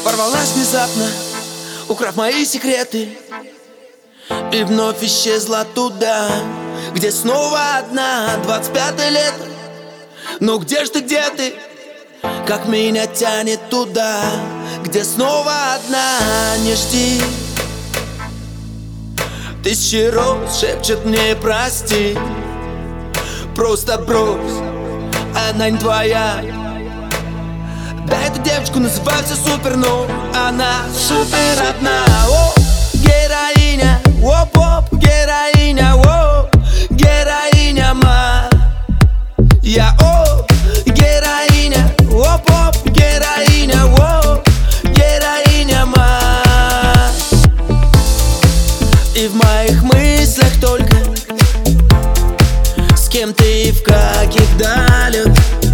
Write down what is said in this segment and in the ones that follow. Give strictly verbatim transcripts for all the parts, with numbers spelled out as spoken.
Ворвалась внезапно, украв мои секреты, и вновь исчезла туда, где снова одна. Двадцать пятое лето, ну где ж ты, где ты? Как меня тянет туда, где снова одна. Не жди, тысячи роз шепчет мне прости. Просто брось, она не твоя. Да, эту девочку называют все супер, но она супер одна. О, героиня, оп-оп, героиня, о, героиня моя. О, героиня, оп-оп, героиня, о, героиня моя. И в моих мыслях только с кем ты и в каких далях.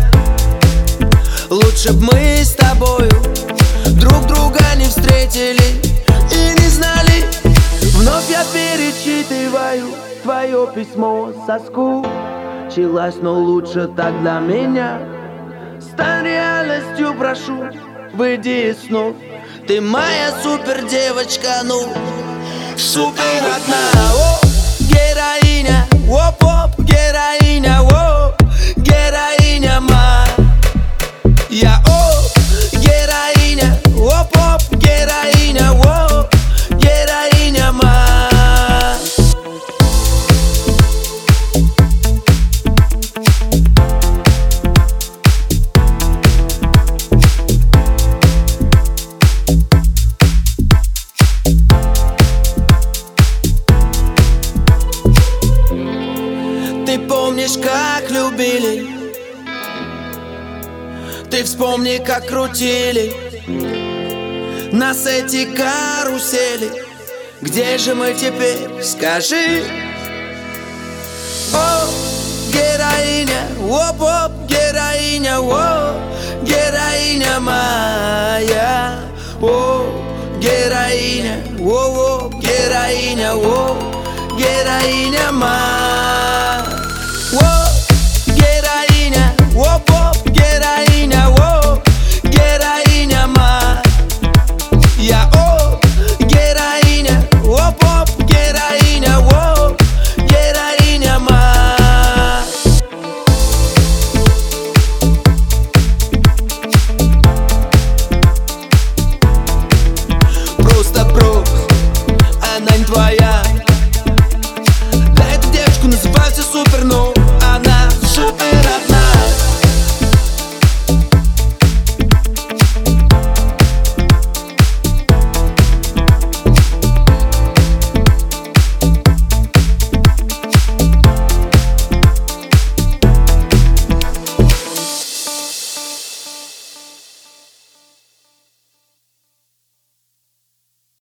Лучше б мы с тобою друг друга не встретили и не знали. Вновь я перечитываю твое письмо, соскучилась, но лучше так для меня. Стань реальностью, прошу, выйди из снов. Ты моя супер девочка, ну супер одна. О, героиня, оп-оп, героиня, о, героиня моя. Я, о, героиня, оп-оп, героиня, о, героиня моя. Ты помнишь, как любили? Ты вспомни, как крутили нас эти карусели. Где же мы теперь, скажи? О, героиня, оп-оп, героиня, о, героиня моя. О, героиня, о-о, героиня, о, героиня моя.